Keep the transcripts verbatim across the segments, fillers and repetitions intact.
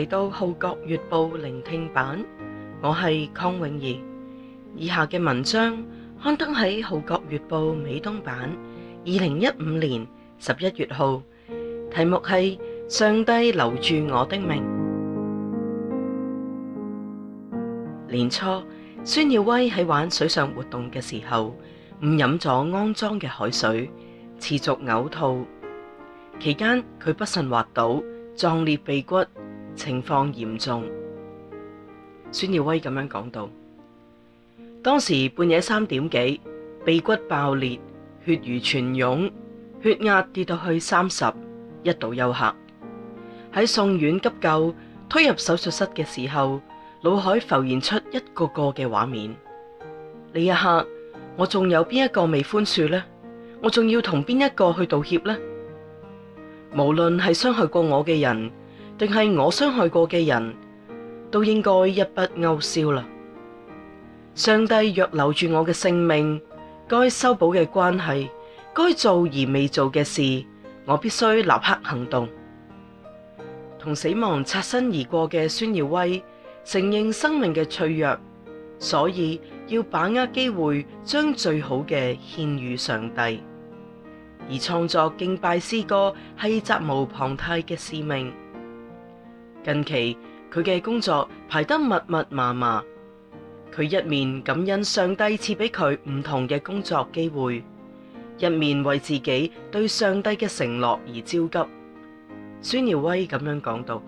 嚟到《號角月報》聆聽版，我係鄺詠儀。以下嘅文章刊登喺《號角月報》美東版，二零一五年十一月號，題目係《上帝留住我的命》。年初，孫耀威喺玩水上活動嘅時候，誤飲咗骯髒嘅海水，持續嘔吐。期間佢不慎滑倒，撞裂鼻骨，情況嚴重。孫耀威咁樣講到：當時半夜三點幾，鼻骨爆裂，血如泉湧，血壓跌到去三十，一度休克。喺送院急救、推入手術室嘅時候，腦海浮現出一個個嘅畫面。呢一刻，我仲有邊一個未寬恕呢？我仲要同邊一個去道歉呢？無論係傷害過我嘅人，定係我傷害過嘅人，都應該一筆勾銷啦。上帝若留住我嘅性命，該修補嘅關係，該做而未做嘅事，我必須立刻行動。同死亡擦身而過嘅孫耀威承認生命嘅脆弱，所以要把握機會，將最好嘅獻予上帝。而創作敬拜詩歌係責無旁貸嘅使命。近期佢嘅工作排得密密麻麻，佢一面感恩上帝賜俾佢唔同嘅工作機會，一面為自己對上帝嘅承諾而焦急。孫耀威咁樣講到：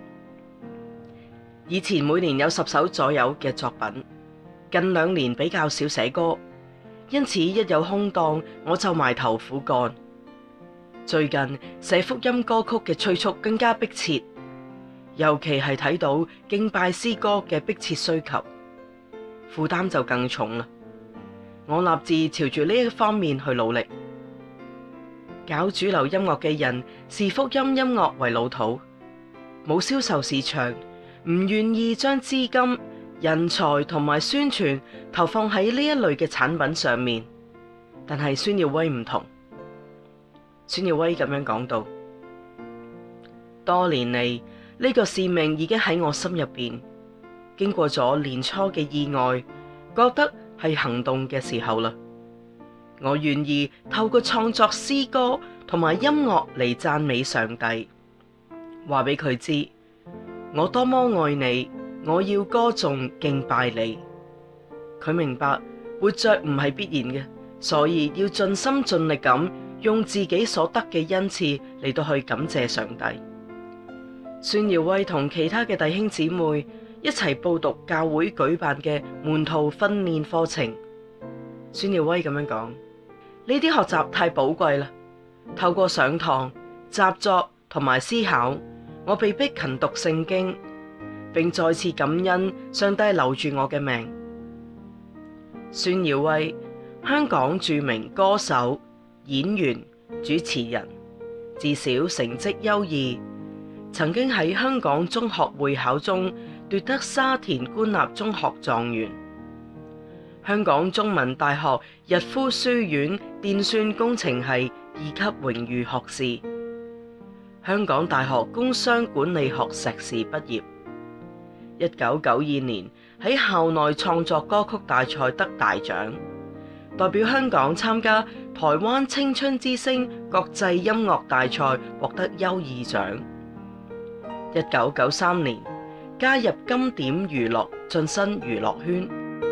以前每年有十首左右嘅作品，近兩年比較少寫歌，因此一有空檔我就埋頭苦幹。最近寫福音歌曲嘅催促更加迫切，尤其係睇到敬拜詩歌嘅迫切需求，負擔就更重啦。我立志朝住呢一方面去努力。搞主流音樂嘅人視福音音樂為老土，冇銷售市場，唔願意將資金、人才同埋宣傳投放喺呢一類嘅產品上面。但係孫耀威唔同，孫耀威咁樣講到：多年嚟，呢個使命已經喺我心入邊，經過咗年初嘅意外，覺得係行動嘅時候啦。我願意透過創作詩歌同埋音樂嚟讚美上帝，話俾佢知我多麼愛你，我要歌頌敬拜你。佢明白活着唔係必然嘅，所以要盡心盡力咁用自己所得嘅恩賜嚟到去感謝上帝。孫耀威同其他嘅弟兄姊妹一齊報讀教會舉辦嘅門徒訓練課程。孫耀威咁樣講：呢啲學習太寶貴啦！透過上堂、習作同埋思考，我被迫勤讀聖經，並再次感恩上帝留住我嘅命。孫耀威，香港著名歌手、演員、主持人，自小成績優異，曾經喺香港中學會考中奪得沙田官立中學狀元，香港中文大學逸夫書院電算工程系二級榮譽學士，香港大學工商管理學碩士畢業。一九九二年喺校內創作歌曲大賽得大獎，代表香港參加台灣青春之星國際音樂大賽獲得優異獎。一九九三年加入金點娛樂，晉身娛樂圈。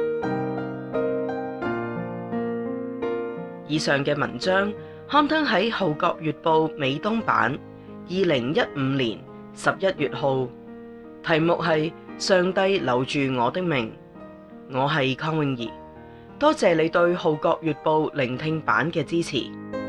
以上嘅文章刊登喺《號角月報》美東版，二零一五年十一月號，題目係《上帝留住我的命》。我係鄺詠儀，多謝你對《號角月報》聆聽版嘅支持。